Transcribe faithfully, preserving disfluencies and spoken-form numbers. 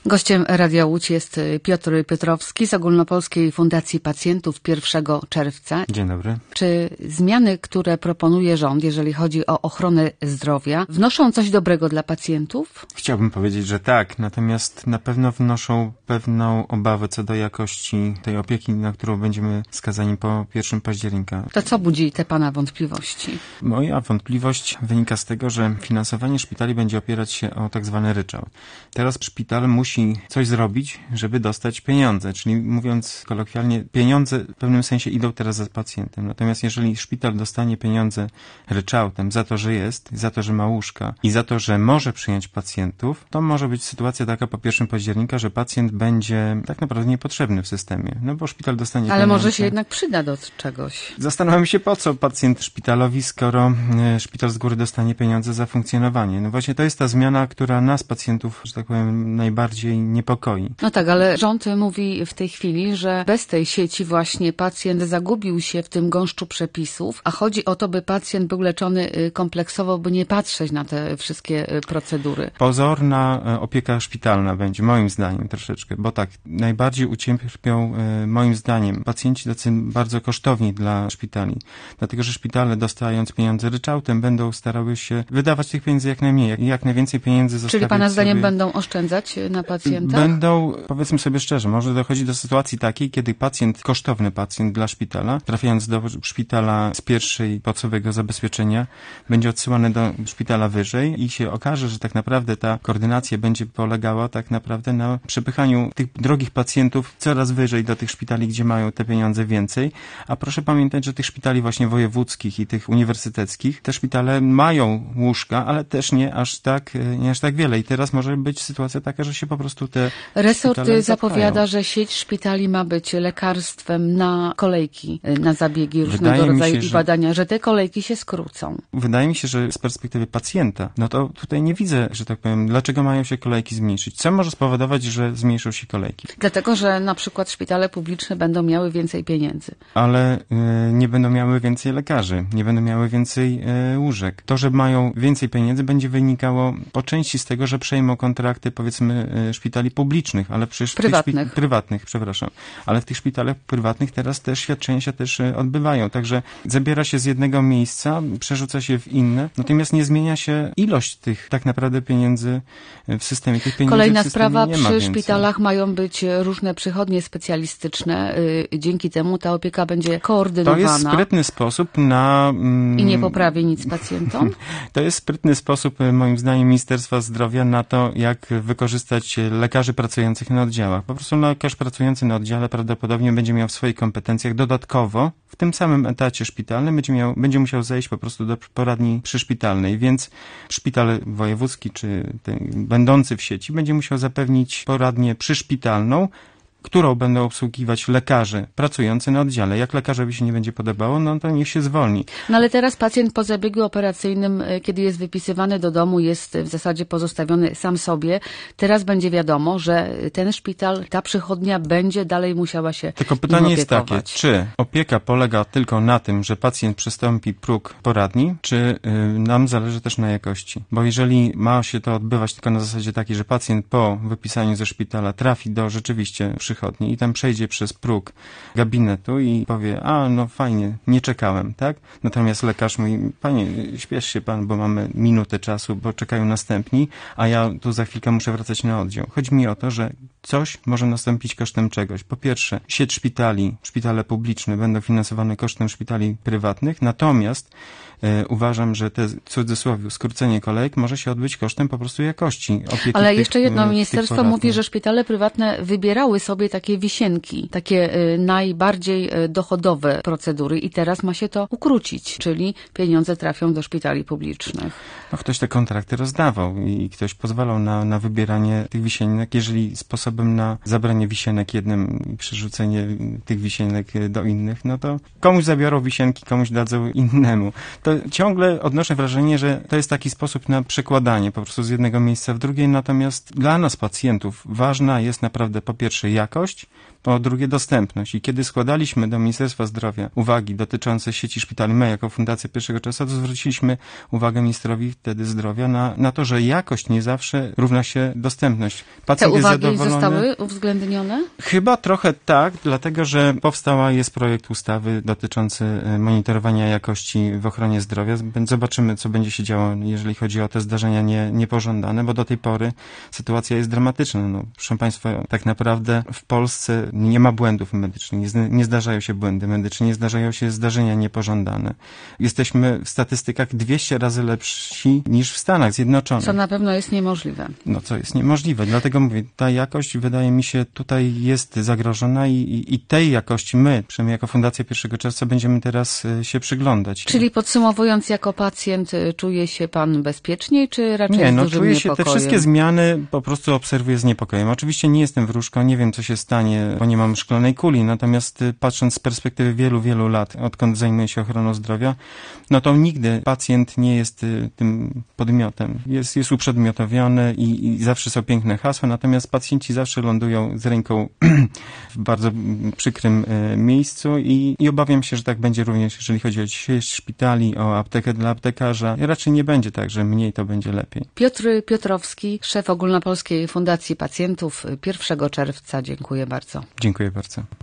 Gościem Radia Łódź jest Piotr Piotrowski z Ogólnopolskiej Fundacji Pacjentów pierwszego czerwca. Dzień dobry. Czy zmiany, które proponuje rząd, jeżeli chodzi o ochronę zdrowia, wnoszą coś dobrego dla pacjentów? Chciałbym powiedzieć, że tak, natomiast na pewno wnoszą pewną obawę co do jakości tej opieki, na którą będziemy skazani po pierwszego października. To co budzi te pana wątpliwości? Moja wątpliwość wynika z tego, że finansowanie szpitali będzie opierać się o tak zwany ryczałt. Teraz szpital musi coś zrobić, żeby dostać pieniądze, czyli mówiąc kolokwialnie, pieniądze w pewnym sensie idą teraz za pacjentem. Natomiast jeżeli szpital dostanie pieniądze ryczałtem za to, że jest, za to, że ma łóżka i za to, że może przyjąć pacjentów, to może być sytuacja taka po pierwszego października, że pacjent będzie tak naprawdę niepotrzebny w systemie, no bo szpital dostanie Ale pieniądze. może się jednak przyda do czegoś. Zastanawiam się, po co pacjent szpitalowi, skoro e, szpital z góry dostanie pieniądze za funkcjonowanie. No właśnie to jest ta zmiana, która nas, pacjentów, że tak powiem, najbardziej niepokoi. No tak, ale rząd mówi w tej chwili, że bez tej sieci właśnie pacjent zagubił się w tym gąszczu przepisów, a chodzi o to, by pacjent był leczony kompleksowo, by nie patrzeć na te wszystkie procedury. Pozorna opieka szpitalna będzie, moim zdaniem troszeczkę, bo tak, najbardziej ucierpią, moim zdaniem, pacjenci tacy bardzo kosztowni dla szpitali, dlatego, że szpitale, dostając pieniądze ryczałtem, będą starały się wydawać tych pieniędzy jak najmniej, jak, jak najwięcej pieniędzy zostawiać. Czyli pana zdaniem sobie... będą oszczędzać na pacjentach? Będą, powiedzmy sobie szczerze, może dochodzi do sytuacji takiej, kiedy pacjent, kosztowny pacjent dla szpitala, trafiając do szpitala z pierwszej podstawowego zabezpieczenia, będzie odsyłany do szpitala wyżej i się okaże, że tak naprawdę ta koordynacja będzie polegała tak naprawdę na przepychaniu tych drogich pacjentów coraz wyżej do tych szpitali, gdzie mają te pieniądze więcej. A proszę pamiętać, że tych szpitali właśnie wojewódzkich i tych uniwersyteckich, te szpitale mają łóżka, ale też nie aż tak, nie aż tak wiele. I teraz może być sytuacja taka, że się po prostu te Resort szpitale zapowiada, zapchają. że sieć szpitali ma być lekarstwem na kolejki, na zabiegi różnego Wydaje mi rodzaju się, i że- badania, że te kolejki się skrócą. Wydaje mi się, że z perspektywy pacjenta, no to tutaj nie widzę, że tak powiem, dlaczego mają się kolejki zmniejszyć. Co może spowodować, że zmniejszą się kolejki? Dlatego, że na przykład szpitale publiczne będą miały więcej pieniędzy. Ale y, nie będą miały więcej lekarzy, nie będą miały więcej y, łóżek. To, że mają więcej pieniędzy, będzie wynikało po części z tego, że przejmą kontrakty, powiedzmy, y, szpitali publicznych, ale przecież... w tych Prywatnych. szpi- prywatnych, przepraszam. Ale w tych szpitalach prywatnych teraz te świadczenia się też y, odbywają. Także zabiera się z jednego miejsca, przerzuca się w inne, natomiast nie zmienia się ilość tych tak naprawdę pieniędzy w systemie. Tych pieniędzy Kolejna w systemie sprawa, nie ma przy więcej. szpitalach mają być różne przychodnie specjalistyczne. Y, Dzięki temu ta opieka będzie koordynowana. To jest sprytny sposób na... Mm, I nie poprawi nic pacjentom? To jest sprytny sposób, moim zdaniem, Ministerstwa Zdrowia na to, jak wykorzystać lekarzy pracujących na oddziałach. Po prostu lekarz pracujący na oddziale prawdopodobnie będzie miał w swoich kompetencjach dodatkowo, w tym samym etacie szpitalnym, będzie, miał, będzie musiał zejść po prostu do poradni przyszpitalnej, więc szpital wojewódzki czy ten, będący w sieci będzie musiał zapewnić poradnię przyszpitalną, którą będą obsługiwać lekarze pracujący na oddziale. Jak lekarzowi się nie będzie podobało, no to niech się zwolni. No ale teraz pacjent po zabiegu operacyjnym, y, kiedy jest wypisywany do domu, jest w zasadzie pozostawiony sam sobie. Teraz będzie wiadomo, że ten szpital, ta przychodnia będzie dalej musiała się Tylko nim pytanie jest takie, opiekować. czy opieka polega tylko na tym, że pacjent przystąpi próg poradni, czy y, nam zależy też na jakości? Bo jeżeli ma się to odbywać tylko na zasadzie takiej, że pacjent po wypisaniu ze szpitala trafi do rzeczywiście przychodni i tam przejdzie przez próg gabinetu i powie, a no fajnie, nie czekałem, tak? Natomiast lekarz mówi, panie, śpiesz się pan, bo mamy minutę czasu, bo czekają następni, a ja tu za chwilkę muszę wracać na oddział. Chodzi mi o to, że coś może nastąpić kosztem czegoś. Po pierwsze, sieć szpitali, szpitale publiczne będą finansowane kosztem szpitali prywatnych, natomiast e, uważam, że te, w cudzysłowie, skrócenie kolejek może się odbyć kosztem po prostu jakości opieki. Ale tych, jeszcze jedno, tych ministerstwo poradni. mówi, że szpitale prywatne wybierały sobie takie wisienki, takie y, najbardziej y, dochodowe procedury i teraz ma się to ukrócić, czyli pieniądze trafią do szpitali publicznych. No, ktoś te kontrakty rozdawał i ktoś pozwalał na, na wybieranie tych wisienek, jeżeli sposobem na zabranie wisienek jednym i przerzucenie tych wisienek do innych, no to komuś zabiorą wisienki, komuś dadzą innemu. To ciągle odnoszę wrażenie, że to jest taki sposób na przekładanie po prostu z jednego miejsca w drugie, natomiast dla nas pacjentów ważna jest naprawdę po pierwsze jakość, Po drugie dostępność. I kiedy składaliśmy do Ministerstwa Zdrowia uwagi dotyczące sieci szpitali, my jako Fundacja pierwszego Czerwca, to zwróciliśmy uwagę ministrowi wtedy zdrowia na, na to, że jakość nie zawsze równa się dostępność. Pacjent Te jest uwagi zadowolony. zostały uwzględnione? Chyba trochę tak, dlatego że powstała jest projekt ustawy dotyczący monitorowania jakości w ochronie zdrowia. Zobaczymy, co będzie się działo, jeżeli chodzi o te zdarzenia nie, niepożądane, bo do tej pory sytuacja jest dramatyczna. No, proszę Państwa, tak naprawdę w Polsce nie ma błędów medycznych, nie, nie zdarzają się błędy medyczne, nie zdarzają się zdarzenia niepożądane. Jesteśmy w statystykach dwieście razy lepsi niż w Stanach Zjednoczonych. Co na pewno jest niemożliwe. No, co jest niemożliwe. Dlatego mówię, ta jakość wydaje mi się tutaj jest zagrożona i, i, i tej jakości my, przynajmniej jako Fundacja pierwszego Czerwca, będziemy teraz się przyglądać. Czyli podsumowując, jako pacjent czuje się pan bezpieczniej, czy raczej nie, z no, dużym czuję się, niepokojem? te wszystkie zmiany po prostu obserwuję z niepokojem. Oczywiście nie jestem wróżką, nie wiem, co się stanie, bo nie mam szklanej kuli, natomiast patrząc z perspektywy wielu, wielu lat, odkąd zajmuję się ochroną zdrowia, no to nigdy pacjent nie jest tym podmiotem. Jest, jest uprzedmiotowiony i, i zawsze są piękne hasła, natomiast pacjenci zawsze lądują z ręką w bardzo przykrym miejscu i, i obawiam się, że tak będzie również, jeżeli chodzi o sieć szpitali, o aptekę dla aptekarza. Raczej nie będzie tak, że mniej to będzie lepiej. Piotr Piotrowski, szef Ogólnopolskiej Fundacji Pacjentów pierwszego Czerwca. Dziękuję bardzo. Dziękuję bardzo.